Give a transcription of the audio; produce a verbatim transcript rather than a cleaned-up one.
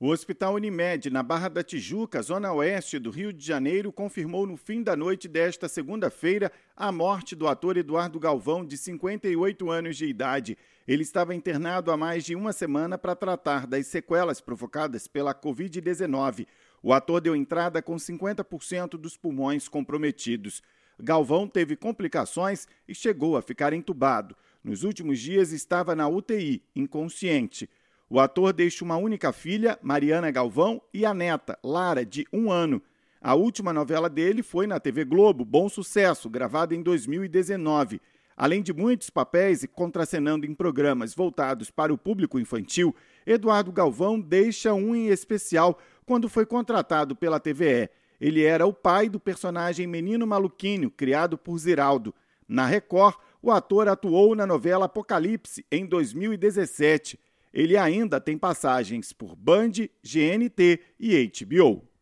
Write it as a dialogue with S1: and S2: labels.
S1: O Hospital Unimed, na Barra da Tijuca, zona oeste do Rio de Janeiro, confirmou no fim da noite desta segunda-feira a morte do ator Eduardo Galvão, de cinquenta e oito anos de idade. Ele estava internado há mais de uma semana para tratar das sequelas provocadas pela covid dezenove. O ator deu entrada com cinquenta por cento dos pulmões comprometidos. Galvão teve complicações e chegou a ficar entubado. Nos últimos dias estava na U T I, inconsciente. O ator deixa uma única filha, Mariana Galvão, e a neta, Lara, de um ano. A última novela dele foi na T V Globo, Bom Sucesso, gravada em dois mil e dezenove. Além de muitos papéis e contracenando em programas voltados para o público infantil, Eduardo Galvão deixa um em especial quando foi contratado pela T V E. Ele era o pai do personagem Menino Maluquinho, criado por Ziraldo. Na Record, o ator atuou na novela Apocalipse, em dois mil e dezessete. Ele ainda tem passagens por Band, G N T e H B O.